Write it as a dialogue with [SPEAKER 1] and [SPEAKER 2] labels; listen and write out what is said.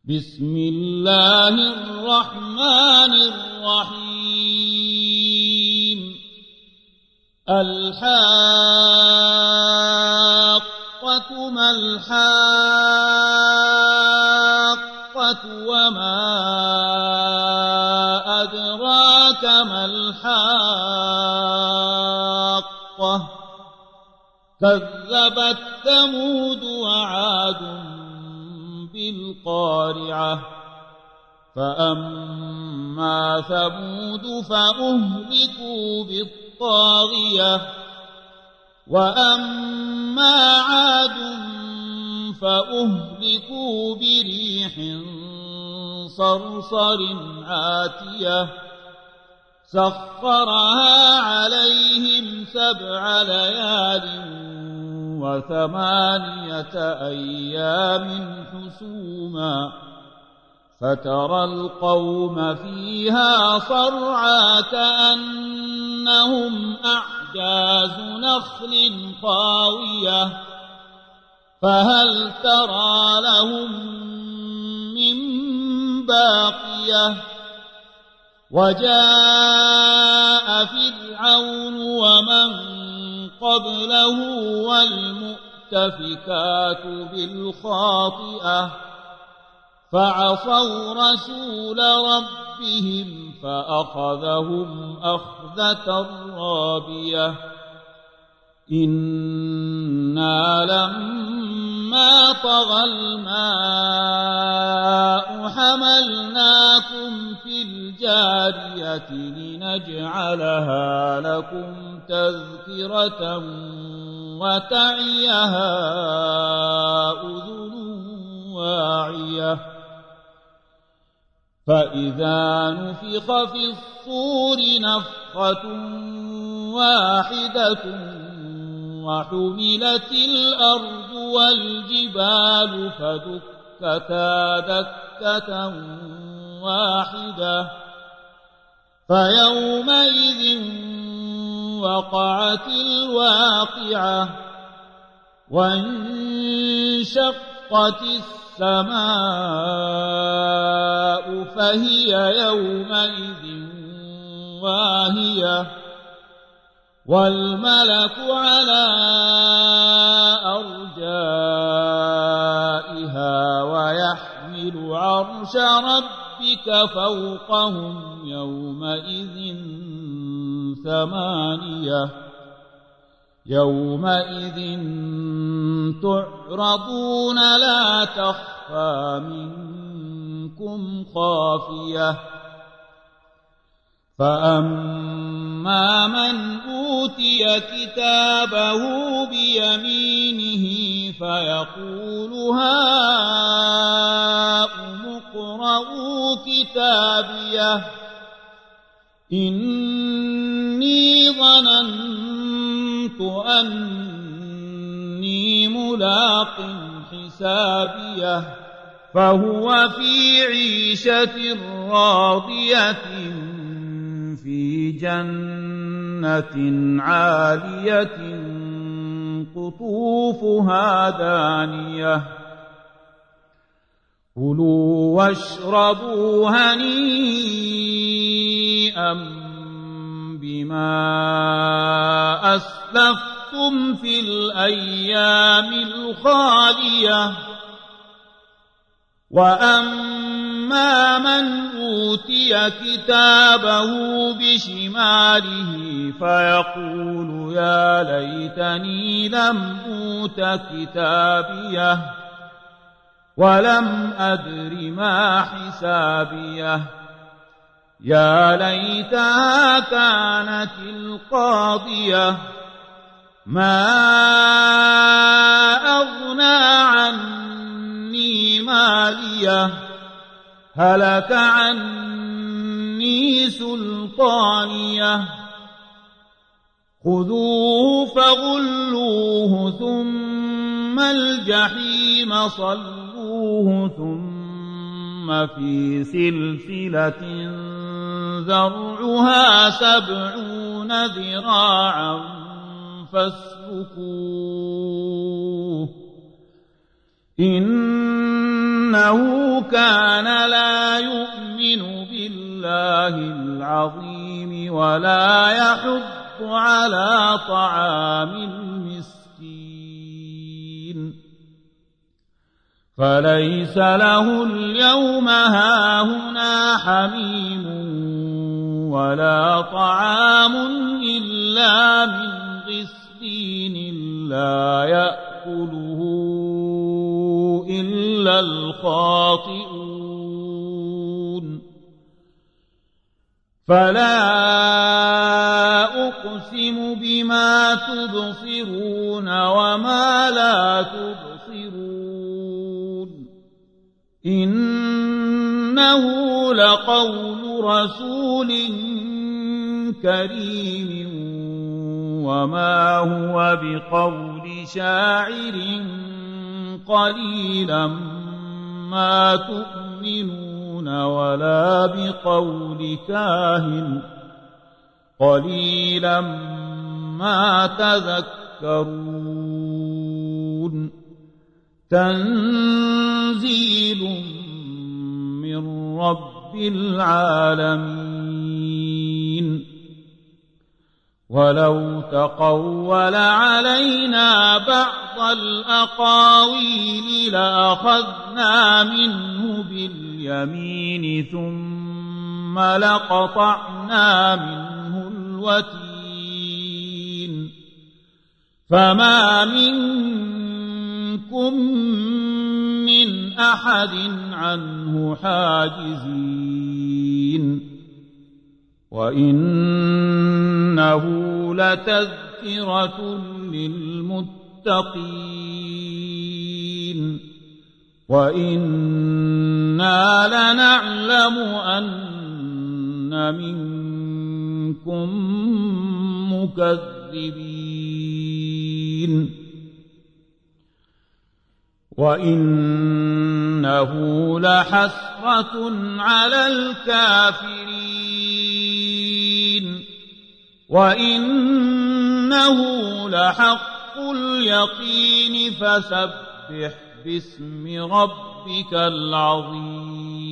[SPEAKER 1] بسم الله الرحمن الرحيم الحاقة ما الحاقة وما أدراك ما الحاقة كذبت ثمود وعاد بالقارعة فأما ثمود فأهلكوا بالطاغية وأما عاد فأهلكوا بريح صرصر عاتية سخرها عليهم 7 ليال و8 أيام حسوما فترى القوم فيها صرعى كأنهم أعجاز نخل خاوية فهل ترى لهم من باقية وجاء فرعون ومن قبله والمؤتفكات بالخاطئة فعصوا رسول ربهم فأخذهم أخذة رابية إنا لما طغى الماء حملناكم في الجارية لنجعلها لكم تذكرة وتعيها أذن واعية فإذا نفخ في الصور نفخة واحدة وحملت الأرض والجبال فدكتا دكة واحدة فيومئذ وقعت الواقعة وانشقت السماء فهي يومئذ واهية والملك على أرجائها ويحمل عرش ربك فوقهم يومئذ 8 يومئذ تعرضون لا تخفى منكم خافية فأما من أوتي كتابه بيمينه فيقول هاؤم اقرءوا كتابيه إني ظننت أني ملاق حسابيه فهو في عيشة راضية في جنة عالية قطوفها دانية كلوا واشربوا هنيئا بما أسلفتم في الأيام الخالية وأما من أوتي كتابه بشماله فيقول يا ليتني لم أوت كتابيه ولم أدر ما حسابيه يا ليتها كانت القاضية ما أغنى عني ماليه هلك عني سلطانيه خذوه فغلوه ثم الجحيم صلوه ثم في سلسلة ذرعها 70 ذراعا فاسلكوه إنه كان لا يؤمن بالله العظيم ولا يحض على طعام المسكين فليس له اليوم هاهنا حميم ولا طعام إلا من غسلين لا يأكله إلا الخاطئون فلا أقسم بما تبصرون وما لا تبصرون إنه لقول رسول كريم وما هو بقول شاعر قليلا ما تؤمنون ولا بقول كاهن قليلا ما تذكرون تنزيل من رب العالمين ولو تقول علينا بعض الأقاويل لأخذنا منه باليمين ثم لقطعنا منه الوتين فما منكم من أحد عنه حاجزين وإنه لتذكرة للمتقين وإنا لنعلم أن منكم مكذبين وإنه لحسرة على الكافرين وإنه لحق اليقين فسبح باسم ربك العظيم